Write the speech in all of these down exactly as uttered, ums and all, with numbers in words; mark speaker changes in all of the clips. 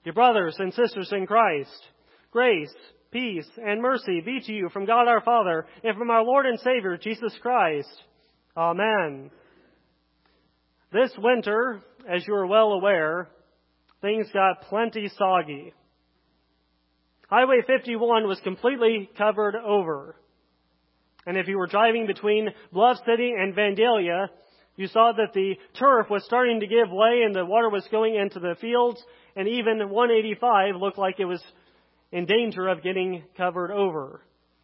Speaker 1: Your brothers and sisters in Christ, grace, peace, and mercy be to you from God our Father and from our Lord and Savior, Jesus Christ. Amen. This winter, as you are well aware, things got plenty soggy. Highway fifty-one was completely covered over. And if you were driving between Bluff City and Vandalia, you saw that the turf was starting to give way and the water was going into the fields, and even one eighty-five looked like it was in danger of getting covered over.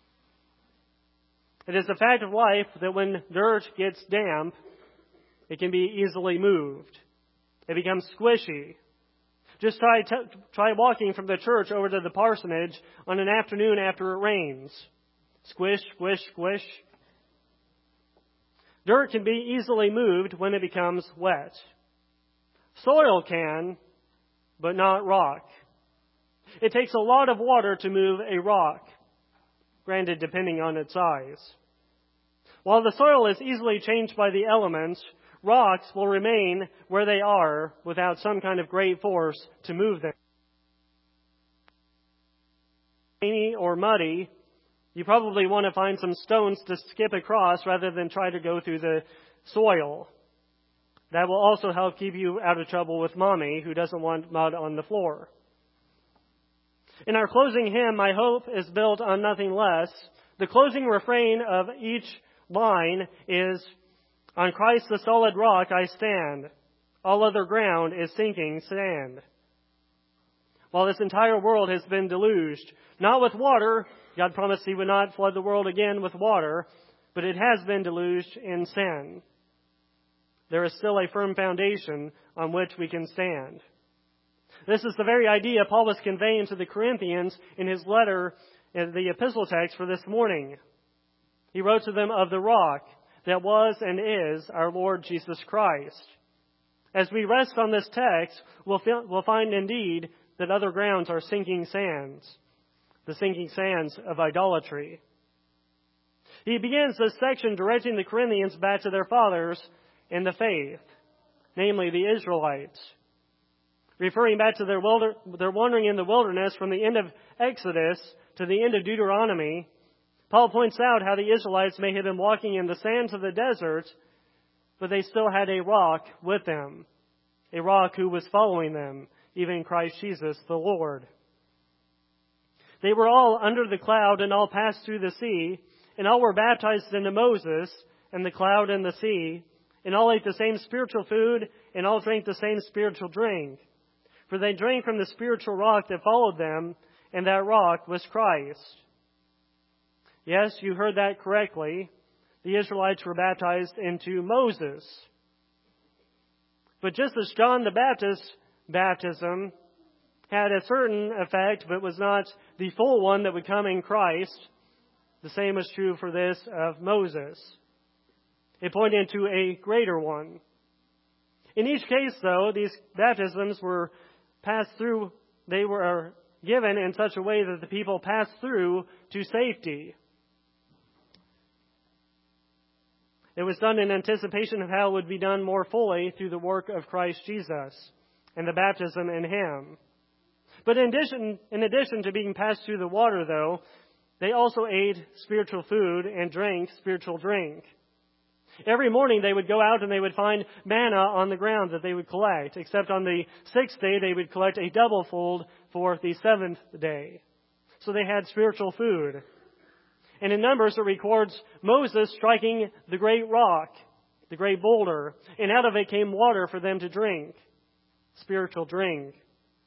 Speaker 1: It is a fact of life that when dirt gets damp, it can be easily moved. It becomes squishy. Just try t- try walking from the church over to the parsonage on an afternoon after it rains. Squish, squish, squish. Dirt can be easily moved when it becomes wet. Soil can, but not rock. It takes a lot of water to move a rock, granted depending on its size. While the soil is easily changed by the elements, rocks will remain where they are without some kind of great force to move them. Rainy or muddy, you probably want to find some stones to skip across rather than try to go through the soil. That will also help keep you out of trouble with Mommy, who doesn't want mud on the floor. In our closing hymn, My Hope is Built on Nothing Less, the closing refrain of each line is, On Christ the solid rock I stand. All other ground is sinking sand. While this entire world has been deluged, not with water, God promised He would not flood the world again with water, but it has been deluged in sin. There is still a firm foundation on which we can stand. This is the very idea Paul was conveying to the Corinthians in his letter, in the epistle text for this morning. He wrote to them of the rock that was and is our Lord Jesus Christ. As we rest on this text, we'll, feel, we'll find indeed that other grounds are sinking sands, the sinking sands of idolatry. He begins this section directing the Corinthians back to their fathers in the faith, namely the Israelites. Referring back to their, wilder, their wandering in the wilderness from the end of Exodus to the end of Deuteronomy, Paul points out how the Israelites may have been walking in the sands of the desert, but they still had a rock with them, a rock who was following them, even Christ Jesus the Lord. They were all under the cloud and all passed through the sea, and all were baptized into Moses and the cloud and the sea, and all ate the same spiritual food, and all drank the same spiritual drink. For they drank from the spiritual rock that followed them, and that rock was Christ. Yes, you heard that correctly. The Israelites were baptized into Moses. But just as John the Baptist's baptism had a certain effect, but was not the full one that would come in Christ, the same is true for this of Moses. It pointed to a greater one. In each case, though, these baptisms were passed through, they were given in such a way that the people passed through to safety. It was done in anticipation of how it would be done more fully through the work of Christ Jesus and the baptism in Him. But in addition, in addition to being passed through the water, though, they also ate spiritual food and drank spiritual drink. Every morning they would go out and they would find manna on the ground that they would collect, except on the sixth day they would collect a double fold for the seventh day. So they had spiritual food. And in Numbers it records Moses striking the great rock, the great boulder, and out of it came water for them to drink, spiritual drink.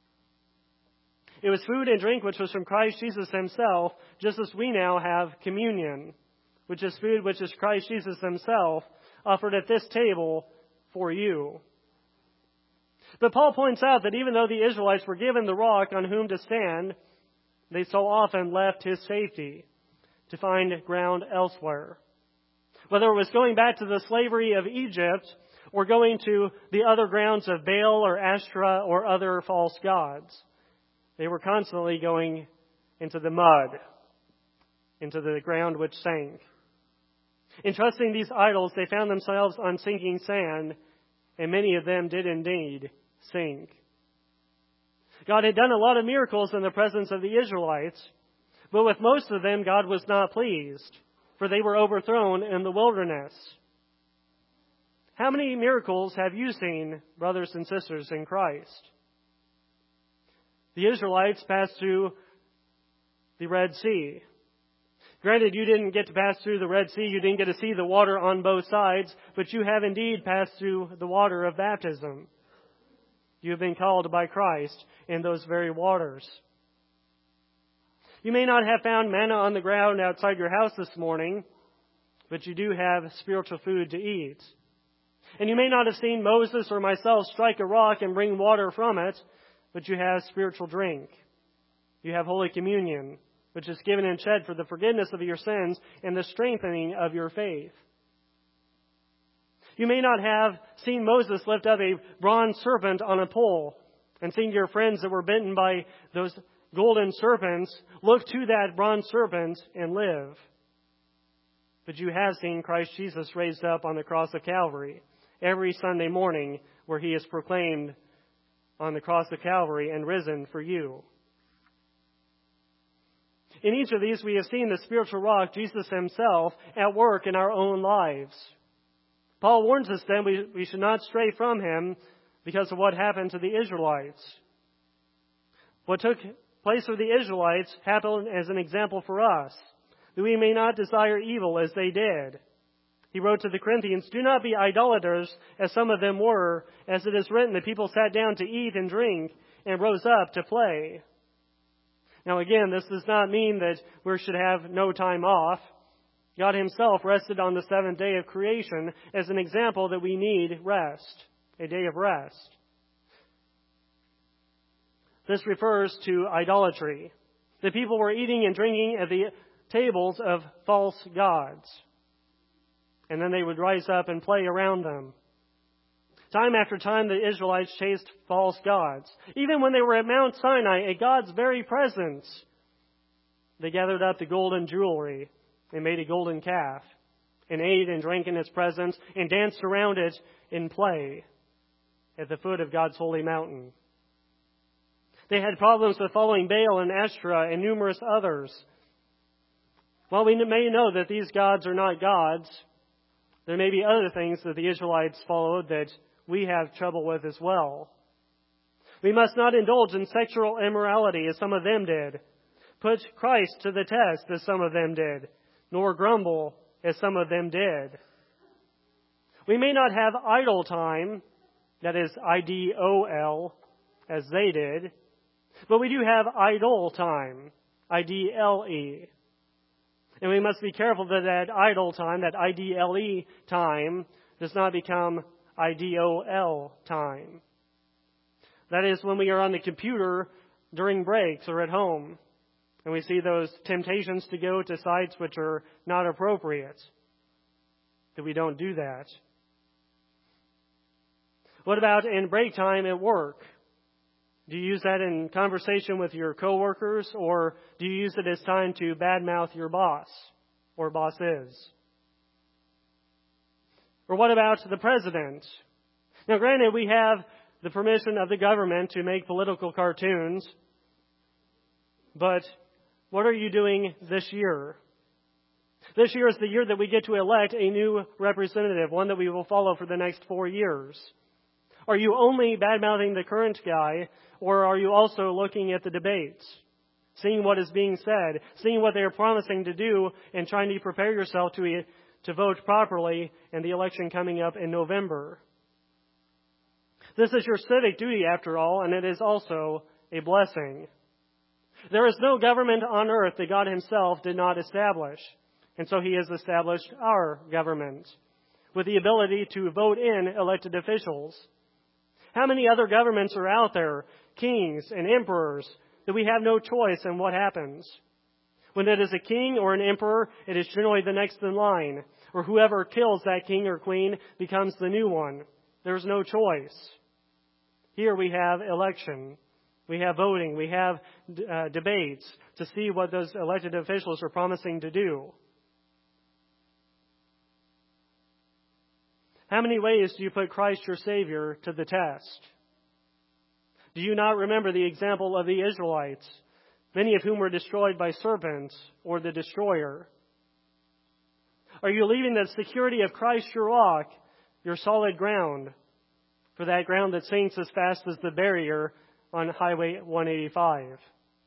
Speaker 1: It was food and drink which was from Christ Jesus Himself, just as we now have communion, which is food which is Christ Jesus Himself offered at this table for you. But Paul points out that even though the Israelites were given the rock on whom to stand, they so often left His safety to find ground elsewhere. Whether it was going back to the slavery of Egypt or going to the other grounds of Baal or Ashtoreth or other false gods, they were constantly going into the mud, into the ground which sank. In trusting these idols, they found themselves on sinking sand, and many of them did indeed sink. God had done a lot of miracles in the presence of the Israelites, but with most of them, God was not pleased, for they were overthrown in the wilderness. How many miracles have you seen, brothers and sisters in Christ? The Israelites passed through the Red Sea. Granted, you didn't get to pass through the Red Sea, you didn't get to see the water on both sides, but you have indeed passed through the water of baptism. You have been called by Christ in those very waters. You may not have found manna on the ground outside your house this morning, but you do have spiritual food to eat. And you may not have seen Moses or myself strike a rock and bring water from it, but you have spiritual drink. You have Holy Communion, which is given and shed for the forgiveness of your sins and the strengthening of your faith. You may not have seen Moses lift up a bronze serpent on a pole and seen your friends that were bitten by those golden serpents look to that bronze serpent and live. But you have seen Christ Jesus raised up on the cross of Calvary every Sunday morning, where he is proclaimed on the cross of Calvary and risen for you. In each of these, we have seen the spiritual rock, Jesus himself, at work in our own lives. Paul warns us then we, we should not stray from him because of what happened to the Israelites. What took place with the Israelites happened as an example for us, that we may not desire evil as they did. He wrote to the Corinthians, "Do not be idolaters, as some of them were, as it is written, the people sat down to eat and drink and rose up to play." Now again, this does not mean that we should have no time off. God himself rested on the seventh day of creation as an example that we need rest, a day of rest. This refers to idolatry. The people were eating and drinking at the tables of false gods, and then they would rise up and play around them. Time after time, the Israelites chased false gods. Even when they were at Mount Sinai, at God's very presence, they gathered up the golden jewelry and made a golden calf and ate and drank in its presence and danced around it in play at the foot of God's holy mountain. They had problems with following Baal and Ashtoreth and numerous others. While we may know that these gods are not gods, there may be other things that the Israelites followed that we have trouble with as well. We must not indulge in sexual immorality as some of them did, put Christ to the test as some of them did, nor grumble as some of them did. We may not have idle time, that is I D O L, as they did, but we do have idle time, I D L E. And we must be careful that that idle time, that I D L E time, does not become I D O L time. That is when we are on the computer during breaks or at home, and we see those temptations to go to sites which are not appropriate, that we don't do that. What about in break time at work? Do you use that in conversation with your coworkers, or do you use it as time to badmouth your boss or bosses? Or what about the president? Now, granted, we have the permission of the government to make political cartoons, but what are you doing this year? This year is the year that we get to elect a new representative, one that we will follow for the next four years. Are you only badmouthing the current guy, or are you also looking at the debates, seeing what is being said, seeing what they are promising to do, and trying to prepare yourself to to vote properly in the election coming up in November? This is your civic duty, after all, and it is also a blessing. There is no government on earth that God himself did not establish, and so he has established our government with the ability to vote in elected officials. How many other governments are out there, kings and emperors, that we have no choice in what happens? When it is a king or an emperor, it is generally the next in line, or whoever kills that king or queen becomes the new one. There's no choice. Here we have election. We have voting. We have uh, debates to see what those elected officials are promising to do. How many ways do you put Christ your Savior to the test? Do you not remember the example of the Israelites, many of whom were destroyed by serpents or the destroyer? Are you leaving the security of Christ your rock, your solid ground, for that ground that sinks as fast as the barrier on Highway one eighty-five?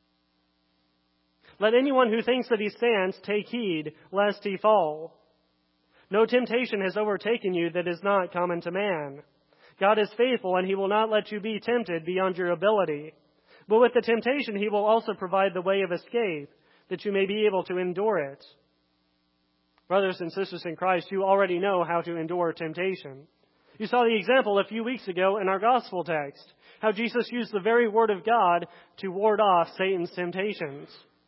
Speaker 1: Let anyone who thinks that he stands take heed lest he fall. No temptation has overtaken you that is not common to man. God is faithful, and he will not let you be tempted beyond your ability. But with the temptation, he will also provide the way of escape, that you may be able to endure it. Brothers and sisters in Christ, you already know how to endure temptation. You saw the example a few weeks ago in our gospel text, how Jesus used the very word of God to ward off Satan's temptations.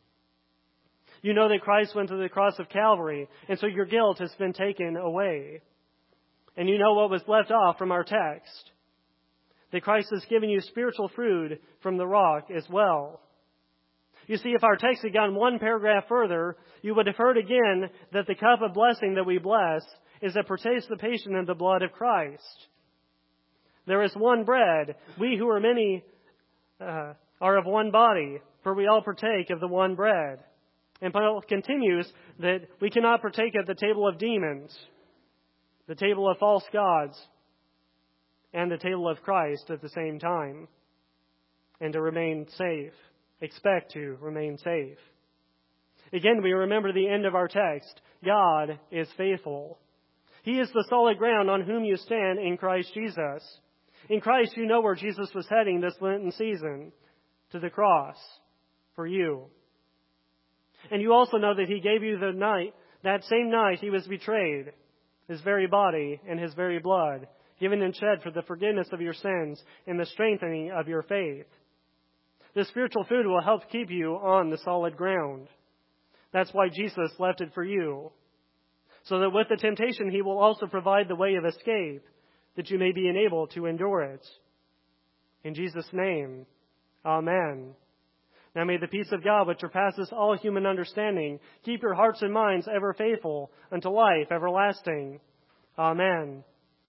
Speaker 1: You know that Christ went to the cross of Calvary, and so your guilt has been taken away. And you know what was left off from our text, that Christ has given you spiritual food from the rock as well. You see, if our text had gone one paragraph further, you would have heard again that the cup of blessing that we bless is a participation in the blood of Christ. There is one bread. We who are many uh, are of one body, for we all partake of the one bread. And Paul continues that we cannot partake at the table of demons, the table of false gods, and the table of Christ at the same time. And to remain safe, expect to remain safe. Again, we remember the end of our text. God is faithful. He is the solid ground on whom you stand in Christ Jesus. In Christ, you know where Jesus was heading this Lenten season, to the cross for you. And you also know that he gave you the night, that same night he was betrayed, his very body and his very blood, given and shed for the forgiveness of your sins and the strengthening of your faith. The spiritual food will help keep you on the solid ground. That's why Jesus left it for you, so that with the temptation he will also provide the way of escape, that you may be enabled to endure it. In Jesus' name, amen. Now may the peace of God, which surpasses all human understanding, keep your hearts and minds ever faithful unto life everlasting. Amen.